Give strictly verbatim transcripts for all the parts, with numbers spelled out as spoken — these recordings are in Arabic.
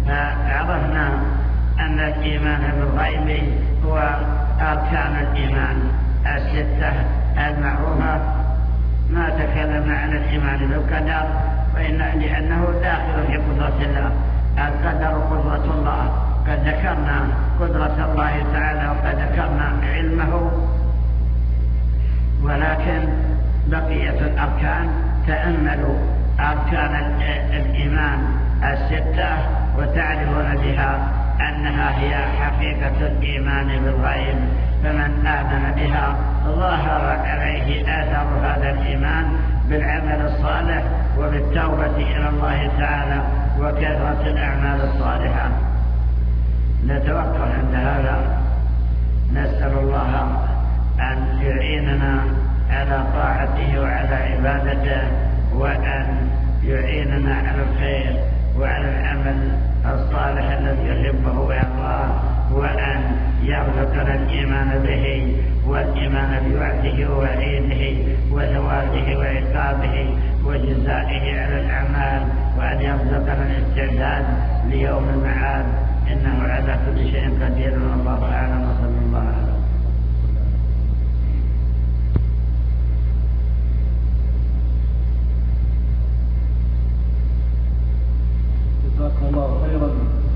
فعرفنا أن الإيمان بالغيب هو أركان الإيمان الستة المعروفة. ما تكلمنا عن الإيمان بالقدر فإن لأنه داخل في قدرة الله. القدر قدرة الله، قد ذكرنا قدرة الله تعالى وقد ذكرنا علمه، ولكن بقية الأركان تأملوا أركان الإيمان الستة وتعرفون بها أنها هي حقيقة الإيمان بالغيب. فمن آمن بها ظهر عليه آثار هذا الإيمان بالعمل الصالح وبالتوبة إلى الله تعالى وكثرة الأعمال الصالحة. نتوقف عند هذا، نسأل الله أن يعيننا على طاعته وعلى عبادته، وأن يعيننا على الخير وعلى العمل الصالح الذي يحبه ويرضاه، وأن يرزقنا الإيمان به والإيمان بوعده ووعيده وثوابه وعقابه وجزائه على الأعمال، وأن يرزقنا الاستعداد ليوم المعاد، إنه على كل شيء قدير. والله أعلم وصلى الله عليه وسلم. جزاكم الله خيرا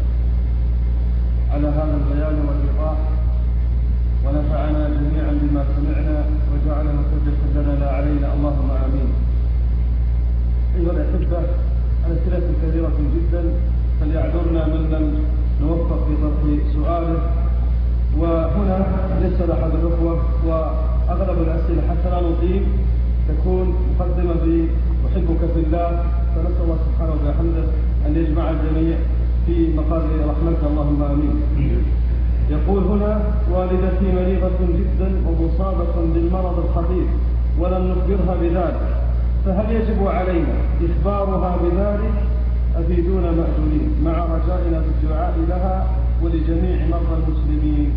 على هذا البيان والإيضاح، ونفعنا جميعا بما سمعنا وجعلنا حجة لنا لا علينا، اللهم آمين. أيها الأحبة، أسئلة كثيرة جدا، فليعذرنا من لم نوفق في طرح سؤاله. وهنا ليس أحد الأخوة، وأغلب الأسئلة حتى لا نطيل تكون مقدمة بأحبك في الله، فنسأل الله سبحانه وتعالى أن يجمع الجميع في مقر رحمته، اللهم آمين. يقول هنا: والدتي مريضة جدا ومصابة بالمرض الخطير ولم نخبرها بذلك، فهل يجب علينا إخبارها بذلك؟ أفيدونا مأجورين، مع رجائنا بالدعاء لها ولجميع مرضى المسلمين.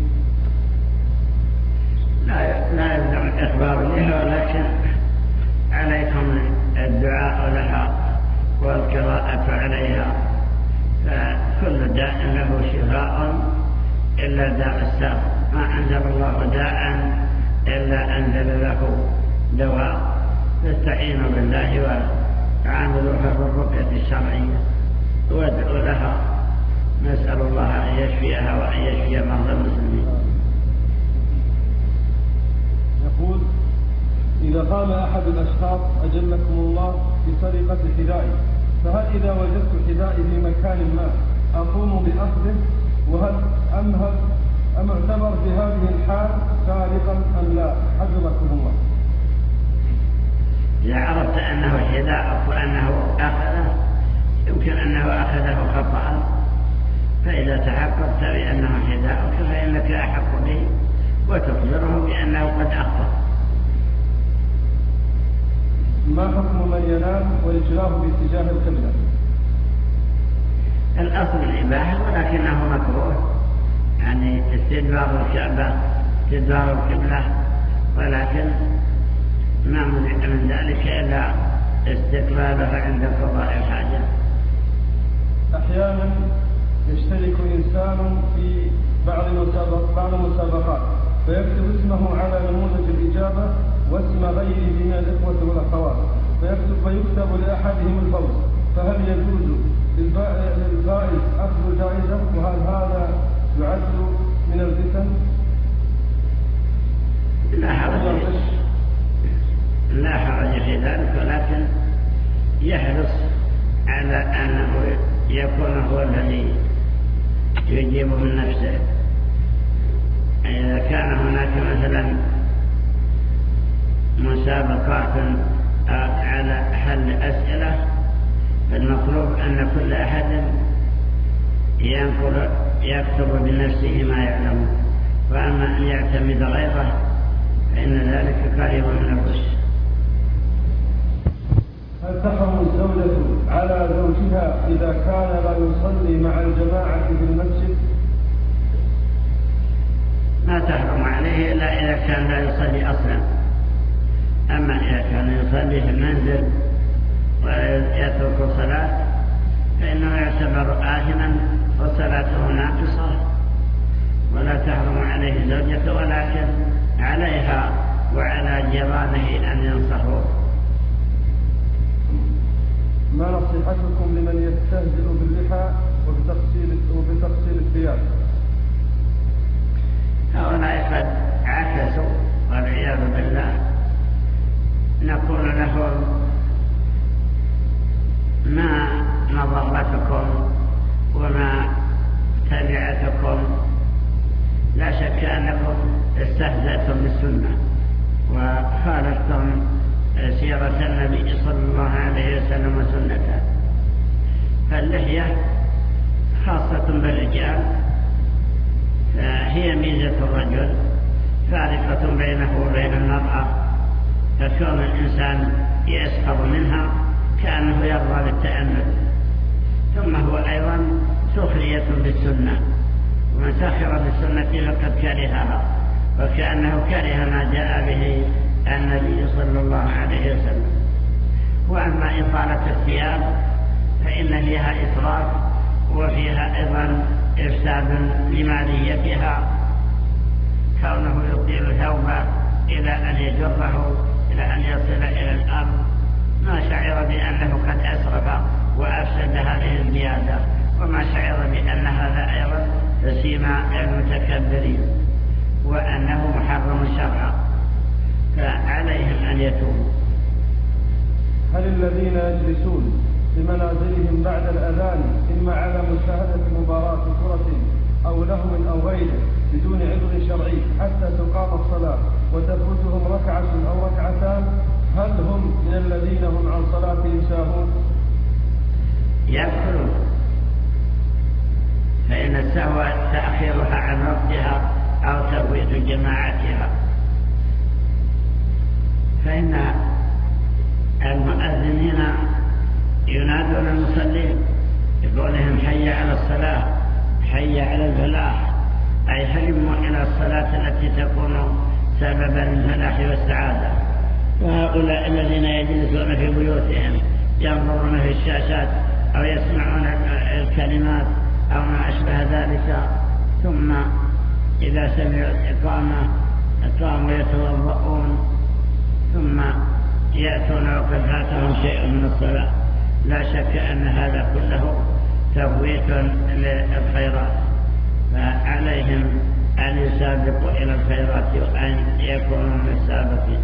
لا لا يلزم الإخبار بها، ولكن عليكم الدعاء لها والقراءة عليها، فكل داء له شفاء إلا داء السر. ما أنزل الله داء إلا أنزل له دواء، فاستعينوا بالله وعاملوها بالرقية الشرعية وادعوا لها. نسأل الله أن يشفيها وأن يشفي مرضى المسلمين. يقول: إذا قام أحد الأشخاص أجلكم الله بسرقة حذائي، فهل إذا وجدت حذائي في مكان ما أقوم بأخذه؟ وهل أم هل أم اعتبر في هذه الحال سارقا أم لا؟ حفظكم الله. إذا عرفت أنه حذاءك وأنه أخذه، يمكن أنه أخذه خطأ، فإذا تحققت بأنه حذاءك فإنك أحق به وتخبره بأنه قد أخطأ. ما حكم من ينام ويجراه باتجاه القبلة؟ الأصل الإباحة، ولكنه مكروه، يعني استدبار الكعبة استدبار القبلة، ولكن ما منع من ذلك إلا استقبالها عند قضاء الحاجة. أحيانا يشترك إنسان في بعض بعض المسابقات فيكتب اسمه على نموذج الإجابة واسم غيره من الإخوة والأخوات، فيكتب فيكتب لأحدهم الفوز، فهل يجوز للفائز أخذ الجائزة؟ وهل هذا يعد من الفتن؟ لا حرج لا حرج في ذلك، ولكن يحرص على أنه يكون هو الذي يجيب من نفسه. إذا كان هناك مثلا مسابقات على حل أسئلة، فالمطلوب أن كل أحد ينقل يكتب بنفسه ما يعلم، وأما أن يعتمد غيره فإن ذلك قريب من الغش. هل تحرم الزوجة على زوجها إذا كان لا يصلي مع الجماعة في المسجد؟ ما تحرم عليه إلا إذا كان لا يصلي أصلا. أما إذا كان يصلي في المنزل ويترك الصلاة فإنه يعتبر آثما وصلاته ناقصة ولا تحرم عليه زوجته، ولكن عليها وعلى جيرانه أن ينصحوه. ما نصيحتكم لمن يستهزئ باللحى وبتقصير وبتقصير الثياب؟ هؤلاء قد عكسوا والعياذ بالله. نقول لهم ما مضرتكم وما تبعتكم، لا شك أنكم استهزأتم بالسنة وخالفتم سيرة النبي صلى الله عليه وسلم وسنته. فاللحية خاصة بالرجال فهي ميزة الرجل فارقة بينه وبين المرأة، فكون الإنسان يسخر منها كأنه يرضى بالتأمل. ثم هو أيضا سخرية بالسنة، ومن سخر بالسنة فقد كرهها، وكأنه كره ما جاء به النبي صلى الله عليه وسلم. وأما إطالة الثياب فإن فيها إسراف وفيها أيضا إفساد لماليتها، كونه يطيل ثوبه إلى أن يجره إلى أن يصل إلى الأرض ما شعر بأنه قد أسرف وأفسد هذه الزيادة، وما شعر بأن هذا أيضا سيما المتكبرين وأنه محرم شرعا، فعليهم أن يتوبوا. هل الذين يجلسون في منازلهم بعد الأذان إما على مشاهدة مباراة كرة أو لهو أو غيره بدون عذر شرعي حتى تقام الصلاة وتفوتهم ركعة أو ركعتان، هل هم من الذين هم عن صلاتهم ساهون؟ يدخلون، فإن السهو تأخيرها عن وقتها أو تفويت جماعتها. فإن المؤذنين ينادون المصلين يقولهم حي على الصلاة حي على الفلاح، أي هلموا إلى الصلاة التي تكون سببا للفلاح والسعادة. وهؤلاء الذين يجلسون في بيوتهم ينظرون في الشاشات أو يسمعون الكلمات أو ما أشبه ذلك، ثم إذا سمعوا الإقامة قاموا يتوضؤون ثم يأتون وقد فاتهم شيء من الصلاة. لا شك أن هذا كله تفويت للخيرات، فعليهم أن يسابقوا إلى الخيرات وأن يكونوا من السابقين.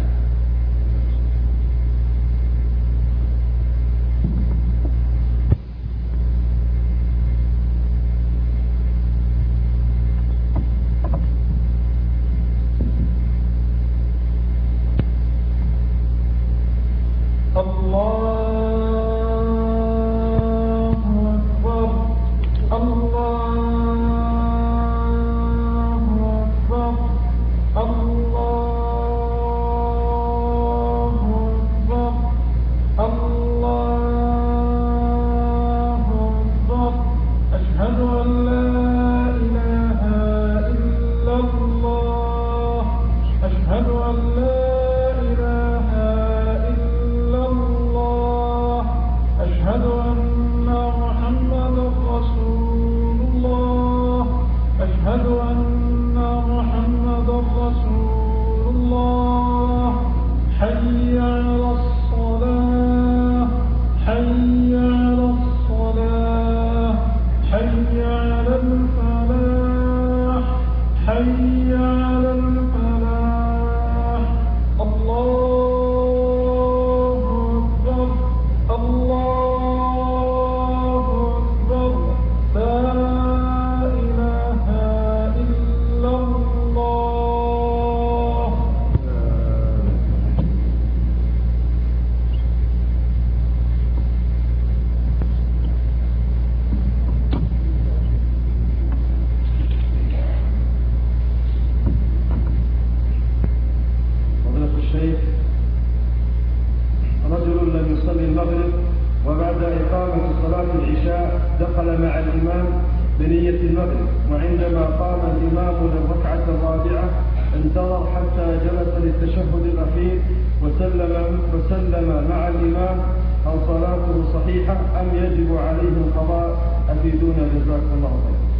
وسلم مع الإمام، هل صلاته صحيحة أم يجب عليه القضاء؟ أفيدونا جزاكم الله خيرا.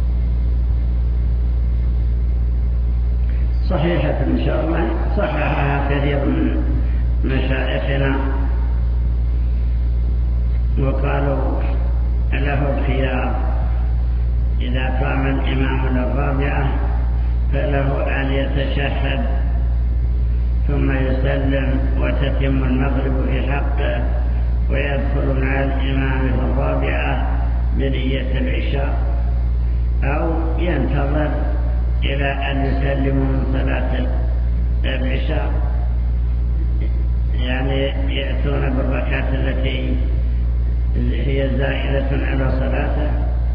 صحيحة إن شاء الله، صححها كثير من مشايخنا وقالوا له الخيار إذا قام الإمام للرابعة فله أن يتشهد ثم يسلم وتتم المغرب في حقه ويدخل مع الإمام في الرابعة بنية العشاء، أو ينتظر إلى أن يسلموا من صلاة العشاء، يعني يأتون بالركعات التي هي زائدة على صلاته.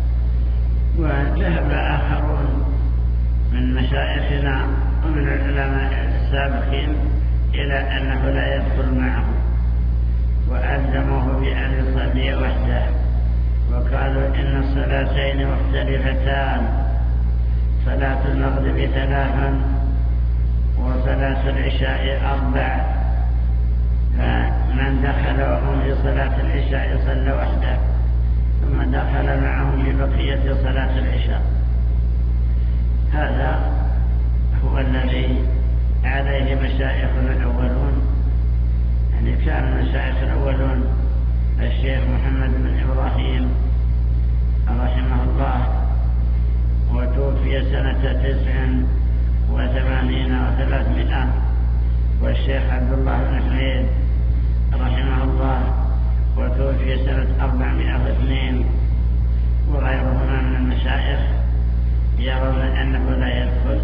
وذهب آخرون من مشايخنا ومن العلماء السابقين إلى أنه لا يدخل معهم، وألزموه بأن يصلي وحده، وقالوا إن الصلاتين مختلفتان، صلاة المغرب ثلاثا وصلاة العشاء أربع، فمن دخل وهم في صلاة العشاء صلى وحده ثم دخل معهم في بقية صلاة العشاء. هذا هو الذي عليه مشايخنا الأولون، يعني كان المشايخ الأولون الشيخ محمد بن إبراهيم رحمه الله وتوفي سنة تسع وثمانين وثلاثمائة، والشيخ عبد الله بن حميد رحمه الله وتوفي سنة أربعمائة واثنين، وغيرهما من المشايخ يرون أنه لا يدخل.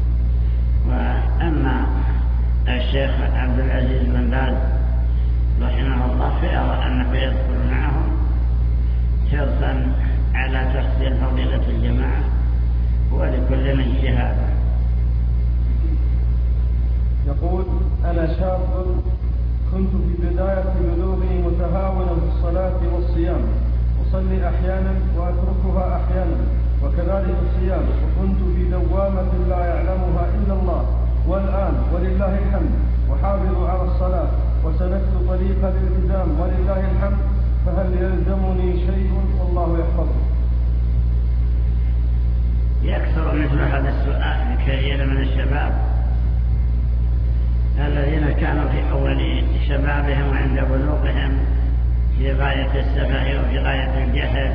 وأما الشيخ عبد العزيز بن باز رحمه الله فيرى أنه يدخل معهم حرصا على تحصيل فضيلة الجماعة، ولكل من اجتهاد. يقول: أنا شاب كنت في بداية بلوغي متهاونا في الصلاة والصيام، أصلي أحيانا وأتركها أحيانا، وكذلك الصيام، وكنت في دوامة لا يعلمها إلا الله، والآن ولله الحمد وحافظ على الصلاة وسلكت طريق الالتزام ولله الحمد، فهل يلزمني شيء والله يحفظه؟ يكثر مثل هذا السؤال كثير من الشباب الذين كانوا في أول شبابهم وعند بلوغهم في غاية السفه وفي غاية الجهل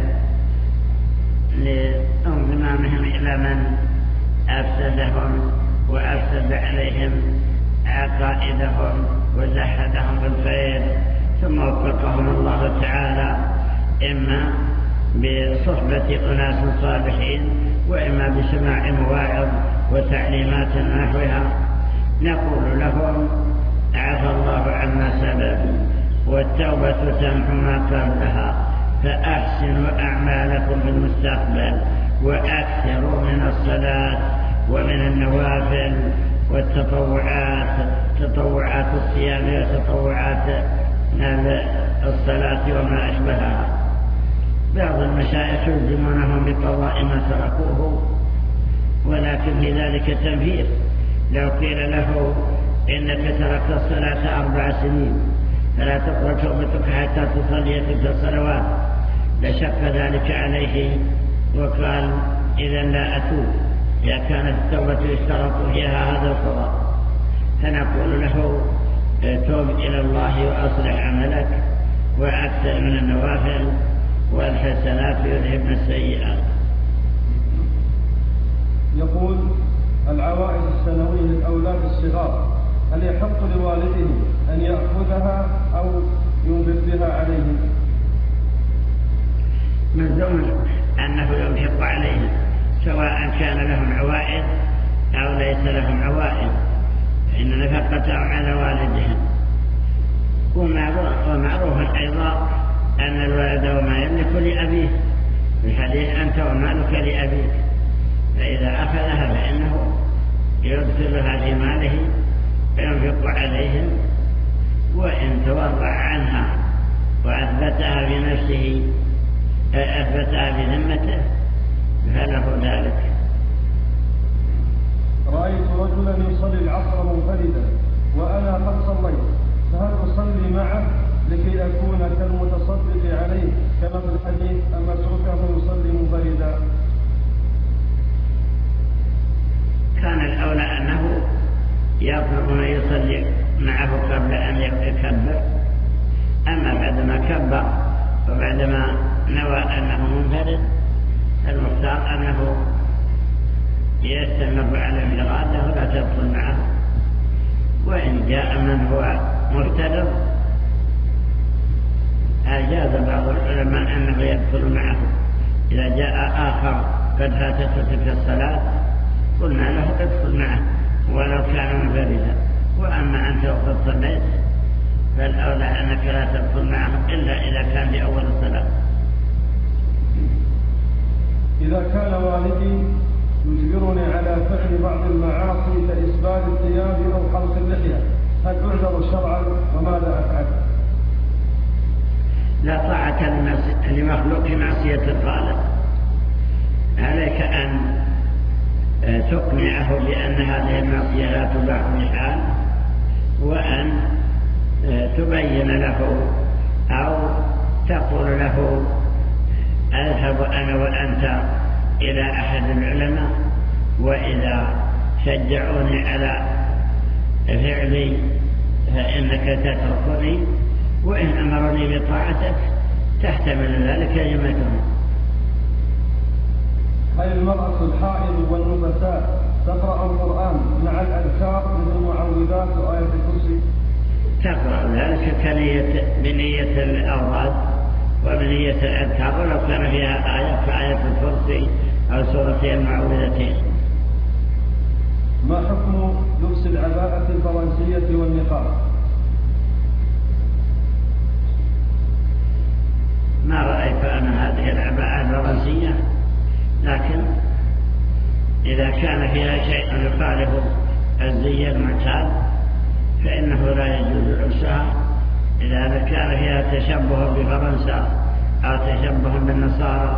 لانضمامهم إلى من أفسدهم وأفسد عليهم عقائدهم وزهدهم بالخير، ثم وفقهم الله تعالى إما بصحبة أناس صالحين وإما بسماع مواعظ وتعليمات نحوها. نقول لهم: عفى الله عما سلف والتوبة تمحو ما قبلها، فأحسنوا أعمالكم في المستقبل وأكثروا من الصلاة ومن النوافل والتطوعات، تطوعات الصيام وتطوعات الصلاة وما أشبهها. بعض المشايخ يلزمونهم بقضاء ما تركوه، ولكن في ذلك تنفير. لو قيل له: إنك تركت الصلاة أربع سنين فلا تقبل توبتك حتى تصلي تلك الصلوات، لشق ذلك عليه وقال: إذا لا أتوب، إذا كانت التوبة يشترط فيها هذا القضاء. فنقول له: توب إلى الله وأصلح عملك وأكثر من النوافل، والحسنات يذهبن السيئات. يقول: العوائد السنوية للأولاد الصغار، هل يحق لوالدهم أن يأخذها أو ينفق بها عليهم؟ ملزوم أنه ينفق عليهم، سواء كان لهم عوائد أو ليس لهم عوائد، فإن نفقتهم على والدهم. ومعروف أيضا أن الولد وما يملك لأبيه، الحديث: أنت ومالك لأبيك، فإذا أخذها فإنه يدخلها في ماله فينفق عليهم، وإن تورع عنها وأثبتها بنفسه أثبتها بذمته فله ذلك. رأيت رجلا يصلي العصر منفردا وأنا قد صليت، فهل أصلي معه لكي أكون كالمتصدق عليه كما في الحديث، أم أتركه يصلي منفردا؟ كان الأولى أنه يصلي معه قبل أن يكبر. أما بعدما كبر وبعدما نوى أنه منفرد المختار أنه يستمر على الإرادة ولا تبطل معه. وإن جاء من هو مفترض أجاز بعض العلماء أنه يدخل معه. إذا جاء آخر قد فاتته تلك الصلاة قلنا له ادخل معه ولو كان منفردا. وأما أنت وقد صليت فالأولى أنك لا تدخل معه إلا إذا كان لأول الصلاة. إذا كان والدي يجبرني على فعل بعض المعاصي كإسبال الثياب أو حلق اللحية هل أعذر شرعا وماذا أفعل؟ لا طاعة لمخلوق معصية الخالق. عليك أن تقنعه بأن هذه المعصية لا تباح بحال، وأن تبين له أو تقول له أذهب أنا وأنت إلى أحد العلماء، وإذا شجعوني على فعلي فإنك تتركني، وإن أمرني بطاعتك تحتمل ذلك كلمتهم. هل المرأة الحائض والنفساء تقرأ القرآن مع الأذكار من المعوذات وآية الكرسي؟ تقرأ ذلك كنية بنية الأوراد وبنية الأذكار، ولو كان فيها آية كآية الكرسي أو سورة المعوذتين. ما حكم لبس العباءة الفرنسية والنقاب؟ ما رأيت أنا هذه العباءة الفرنسية، لكن إذا كان فيها شيء يخالف الزي المعتاد فإنه لا يجوز لبسها. إذا كان فيها تشبه بفرنسا أو تشبه بالنصارى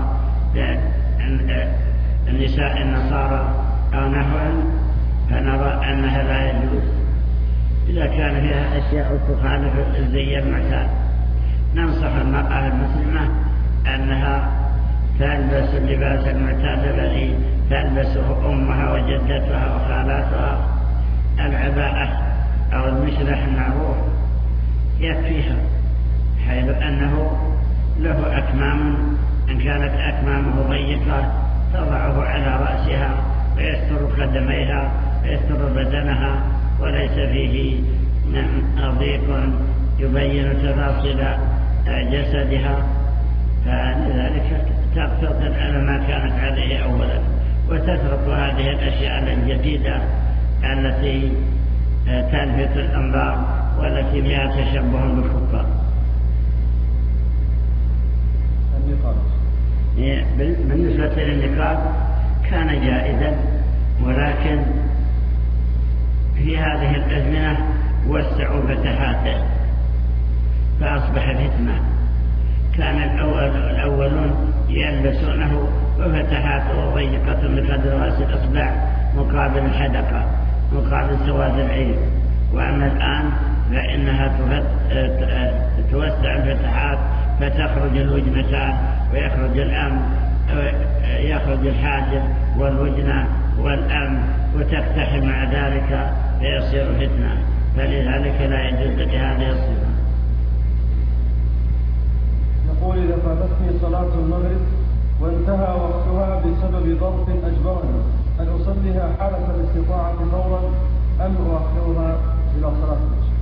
النساء النصارى أو نحوهم فنرى أنها لا يجوز. إذا كان فيها أشياء تخالف الزي المعتاد ننصح المرأة المسلمة أنها تلبس اللباس المعتاد الذي تلبسه أمها وجدتها وخالاتها. العباءة أو المشلح المعروف يكفيها، حيث أنه له أكمام، إن كانت أكمامه ضيقة تضعه على رأسها ويستر قدميها ويستر بدنها، وليس فيه ضيق يبين تفاصيل جسدها، فلذلك تقتصر على ما كانت عليه أولا وتترك هذه الأشياء الجديدة التي تلفت الأنظار والتي فيها تشبه بالكفار. بالنسبة للنقاب كان جائزا، ولكن في هذه الأزمنة وسعوا فتحاته فأصبح فتنة. كان الأول الأولون يلبسونه وفتحاته ضيقة بقدر رأس الإصبع مقابل الحدقة مقابل سواد العين. وأما الآن فإنها توسع الفتحات فتخرج الوجنتان ويخرج الأنف، يخرج الحاجب والوجنة والأنف وتفتح مع ذلك فيصير فتنة، فلذلك لا يجوز لهذه الصفة. يقول إذا فاتتني صلاة المغرب وانتهى وقتها بسبب ظرف أجبرني أن أصليها حالة الاستطاعة فورا أم أؤخرها إلى صلاة العشاء؟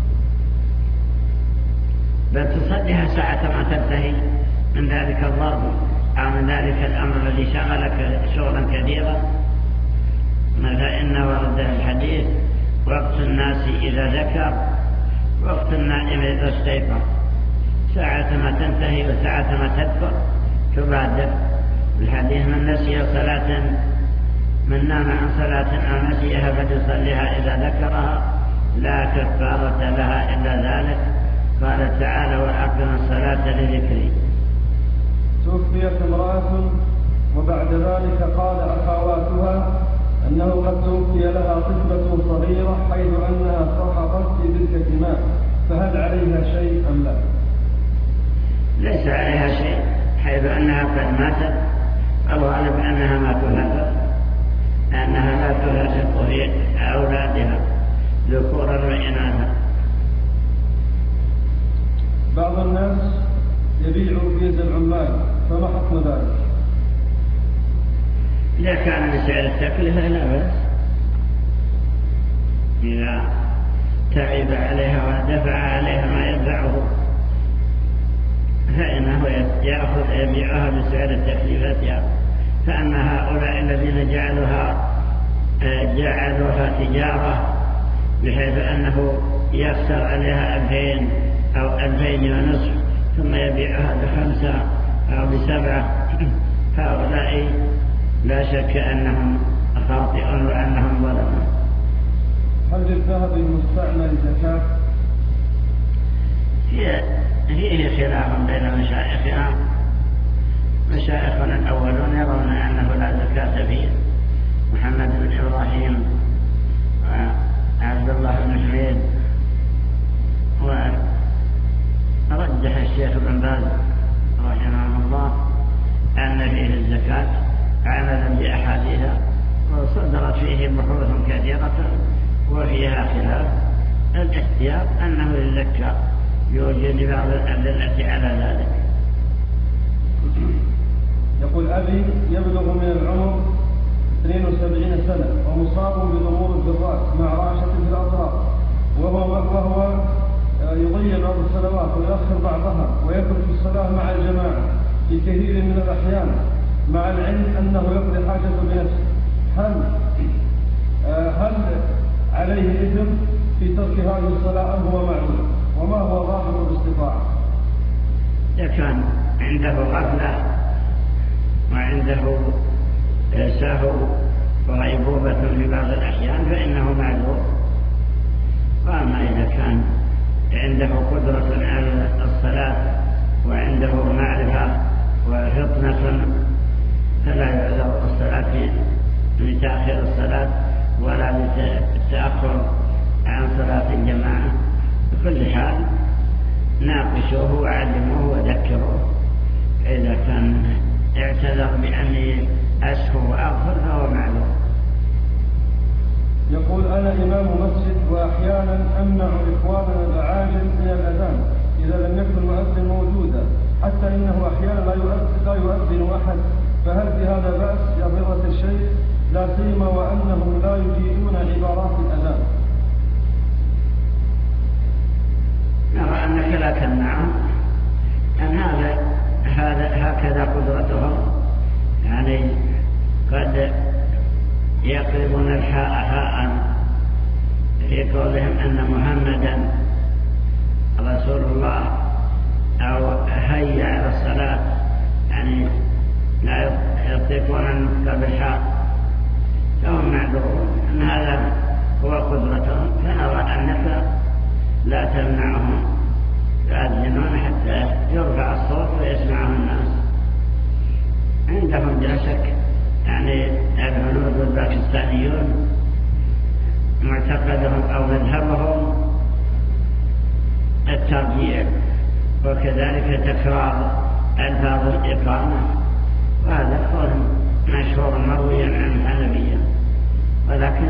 بل تصليها ساعة ما تنتهي من ذلك الظرف أو من ذلك الأمر الذي شغلك شغلا كثيرا. فإن ورد الحديث وقت الناس إذا ذكر وقت النائم إذا استيقظ، ساعة ما تنتهي وساعة ما تذكر تبادر. الحديث من نسي صلاة من نام عن صلاة أو نسيها فليصليها إذا ذكرها لا كفارة لها إلا ذلك. قال تعالى وأقم الصلاة لذكري. توفيت امرأة وبعد ذلك قال أخواتها أنه قد توفي لها طفلة صغيرة حيث أنها سقطت في بركة ماء، فهل عليها شيء أم لا؟ ليس عليها شيء، حيث أنها قد ماتت. الغالب أنها ما تلاحق، أنها لا تلاحق في أولادها، ذكورا وإناثا. بعض الناس يبيع بيد العمال، فما حكم ذلك؟ إذا كان بسعر التكلفة لا بأس، إذا تعب عليها ودفع عليها ما يدفعه فإنه يأخذ يبيعها بسعر التكلفتها. فأما هؤلاء الذين جعلوها جعلوها تجارة بحيث أنه يخسر عليها ألفين أو ألفين ونصف ثم يبيعها بخمسة أو بسبعة، هؤلاء لا شك أنهم خاطئون وأنهم ظلموا. هل للذهب المستعمل زكاة؟ فيه خلاف بين مشايخنا. مشايخنا الأولون يرون أنه لا زكاة فيه، محمد بن إبراهيم وعبد الله بن حميد، ورجح الشيخ بن باز رحمه الله أن فيه الزكاة عملا بأحاديث وصدرت فيه بحوث كثيرة وفيها خلاف. الاحتياط أنه يزكى يوجد بعض الأدلة على ذلك. يقول أبي يبلغ من العمر اثنين وسبعين سنة ومصاب بضمور الذرات مع رعشة في الأطراف، وهو وهو يضيع بعض الصلوات ويؤخر بعضها ويترك الصلاة مع الجماعة في كثير من الأحيان، مع العلم أنه يقضي حاجته بنفسه. هل هل عليه إثم في ترك هذه الصلاة أم هو معذور؟ وما هو ضابط الاستطاعة؟ إذا كان عنده غفلة وعنده سهو وغيبوبة في بعض الأحيان فإنه معذور. وأما إذا كان عنده قدرة على الصلاة وعنده معرفة وفطنة فلا يعذر الصلاة لتأخير الصلاة ولا للتأخر عن صلاة الجماعة. بكل حال ناقشوه وعلموه وذكروه، إذا كان اعتذر بأني أسهو وأغفر فهو معذور. يقول أنا إمام مسجد وأحيانا أمنع إخواننا الأعاجم من الأذان إذا لم يكن مؤذن موجودا، حتى إنه أحيانا لا يؤذن, لا يؤذن أحد، فهل في هذا بأس يا فضيلة الشيخ؟ لا سيما وأنهم لا يجيدون عبارات الأذان. نرى أنك لا تمنعهم، أن هذا هذا هكذا قدرتهم، يعني قد يقلبون الحاء حاء في قولهم أن محمدا رسول الله أو هيا على الصلاة، يعني لا يطلقون النطق بالحاء، فهم معذورون أن هذا هو قدرتهم. فنرى أنك لا تمنعهم يؤذنون حتى يرفع الصوت ويسمعه الناس. عندهم بلا شك يعني الهنود والباكستانيون معتقدهم أو مذهبهم الترجيع، وكذلك تكرار ألفاظ الإقامة، وهذا قول مشهور مروي عن الحنفية، ولكن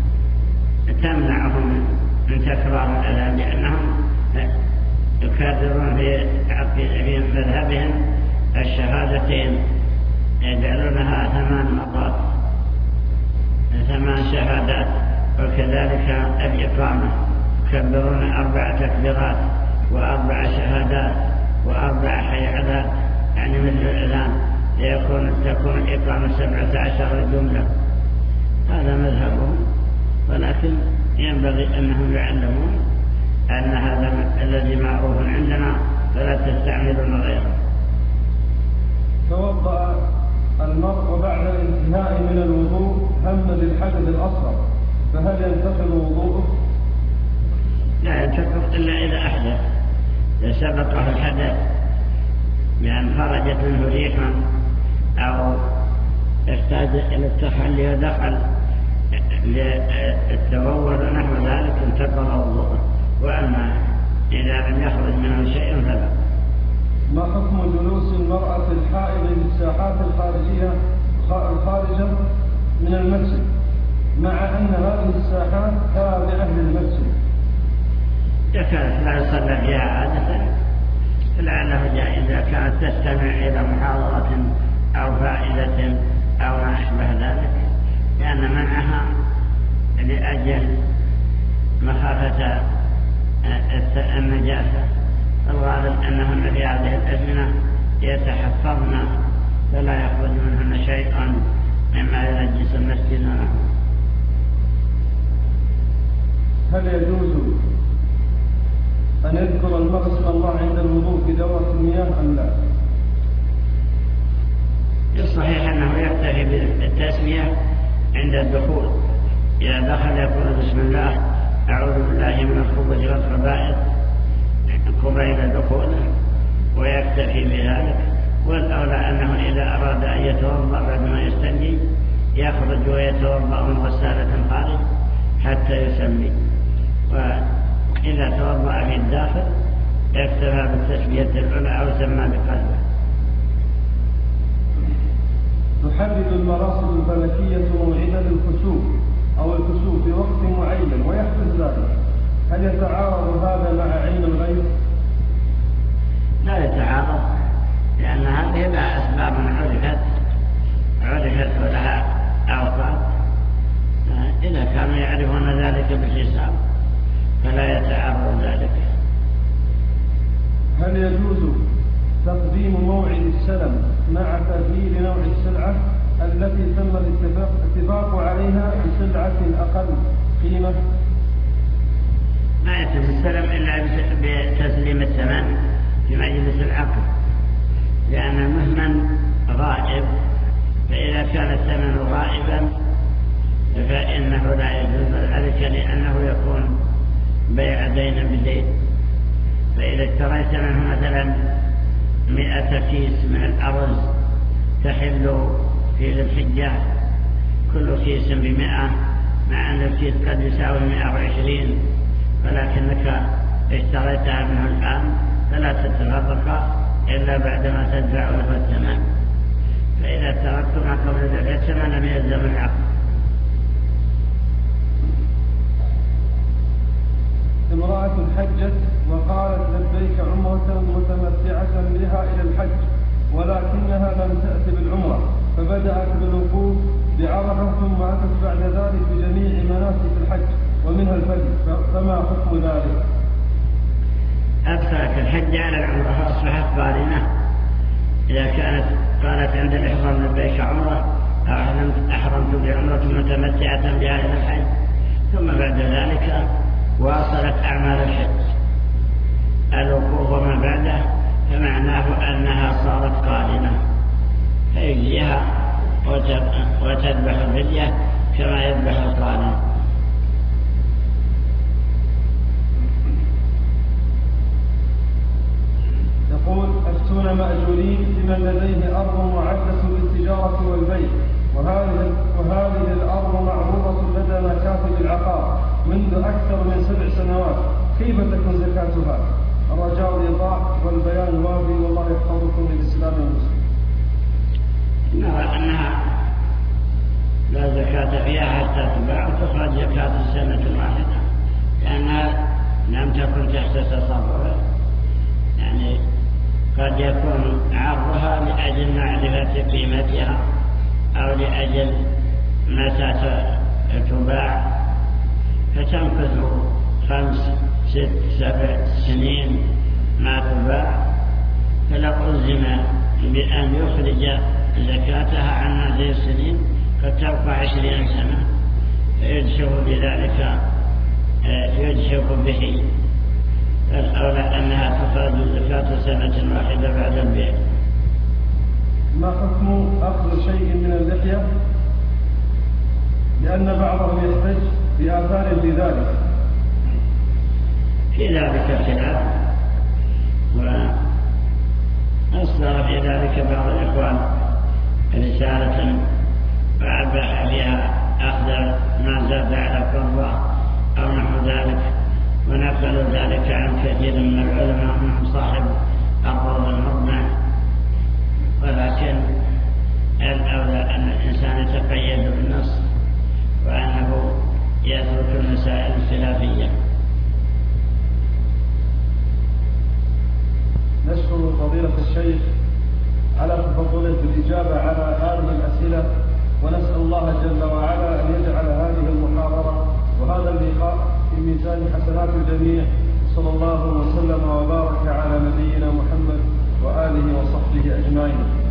تمنعهم من تكرار الأذان لأنهم يكررون في مذهبهم الشهادتين، يجعلونها ثمان مرات ثمان شهادات، وكذلك الإقامة يكبرون أربع تكبيرات وأربع شهادات وأربع حيعلات، يعني مثل الأذان ليكون تكون الإقامة سبعة عشر جملة. هذا مذهبهم، ولكن ينبغي أنهم يعلمون أن هذا الذي معروف عندنا فلا تستعملون غيره. توضأ المرء وبعد الانتهاء من الوضوء هم للحدث الأصغر، فهل ينتقل وضوءه؟ لا ينتقل إلا إذا أحدث، إذا سبقه الحدث بأن خرجت منه ريح أو احتاج إلى التخلي ودخل للتبول ونحو ذلك انتقل وضوءه. وأما إذا لم يخرج منه شيء فلا. ما حكم جلوس المرأة الحائض في الساحات الخارجية الخارجة من المسجد مع أن هذه الساحات تابعة للمسجد؟ إذا كانت لا يصلى فيها عادة فلعله جائز، إذا كانت تستمع إلى محاضرة أو فائدة أو ما أشبه ذلك، لأن منعها لأجل مخافة النجاسة. الغالب أنهن في هذه الأزمنة يتحفظن فلا يخرج منهن شيء مما ينجس المسجد له. هل يجوز أن يذكر المرء اسم الله عند الوضوء في دورة المياه أم لا؟ الصحيح أنه يكتفي بالتسمية عند الدخول، إذا دخل يقول بسم الله أعوذ بالله من الخبث والخبائث قبيل دخوله ويكتفي بذلك. والأولى أنه إذا أراد أن يتوضأ بعد ما يستنجي يخرج ويتوضأ من غسالة خارج حتى يسمي، وإذا توضأ في الداخل يكتفى بالتسمية الأولى أو سمى بقلبه. تحدد المراصد الفلكية موعدا للكسوف أو الكسوف في وقت معين ويحدث ذلك، هل يتعارض هذا مع عين الغيب؟ لا يتعارض، لأن هذه لها أسباب عرفت عرفت ولها أوقات، إذا كانوا يعرفون ذلك بالحساب فلا يتعارض ذلك. هل يجوز تقديم موعد السلم مع تغيير نوع السلعة التي تم الاتفاق اتفاق عليها بسلعة أقل قيمة؟ ما يتم السلم إلا بتسليم الثمن في مجلس العقد، لأن المثمن غائب، فإذا كان الثمن غائبا فإنه لا يجوز ذلك، لأنه يكون بيع دين بدين. فإذا اشتريت منه مثلا مئة كيس من الأرز تحل في ذي الحجة كل كيس بمئة، مع أن الكيس قد يساوي مئة وعشرين، ولكنك اشتريتها منه الآن فلا تتفرق إلا بعدما تدفع له الثمن، فإذا تركتما قبل دفع الثمن لم يلزم العقد. امرأة حجت وقالت لبيك عمرة متمتعة بها إلى الحج، ولكنها لم تأت بالعمرة، فبدأت بالوقوف بعرفة ثم أتت بعد ذلك بجميع مناسك الحج ومنها الفجر، فما حكم ذلك؟ أدخلت الحج على العمرة أصبحت قارنة. إذا كانت قالت عند الإحرام لبيك عمرة أو أحرمت بعمرة متمتعة بها إلى الحج، ثم بعد ذلك واصلت أعمال الحج الوقوف وما بعده، فمعناه أنها صارت قارنة، فيجزيها وتذبح الفدية كما يذبح القارن. يقول أفتون مأجورين لمن لديه أرض معدة للتجارة والبيع، وهذه, وهذه الأرض معروضة لدى مكاتب العقار منذ أكثر من سبع سنوات، كيف تكون زكاتها؟ الرجاء الإيضاح والبيان واضح، والله يحفظكم للإسلام والمسلمين. نرى أنها لا زكاة فيها حتى تباع وتخرج زكاة السنة الواحدة، لأنها لم تكن تحت تصرف، يعني قد يكون عرضها لأجل معرفة قيمتها أو لأجل متى تباع، فتمكث خمس ست سبع سنين ما تباع، فلو ألزم بأن يخرج زكاتها عن هذه السنين قد تبقى عشرين سنة، فيجشف بذلك يجشف به، فالأولى أنها تخرج زكاة سنة واحدة بعد البيع. ما حكم أخذ شيء من اللحية لأن بعضهم يحتج بآثار في ذلك؟ في ذلك خلاف، وأصدر في ذلك بعض الإخوان رسالة وأباح فيها أخذ ما زاد على قربة أو نحو ذلك، ونقلوا ذلك عن كثير من العلماء منهم صاحب الروض المرمى، ولكن الأولى أن الإنسان يتقيد بالنص، وأنه الشيخ على تفضله بالإجابة على هذه الأسئلة، ونسأل الله جل وعلا أن يجعل هذه المحاضرة وهذا اللقاء في ميزان حسنات الجميع. صلى الله وسلم وبارك على نبينا محمد وآله وصحبه أجمعين.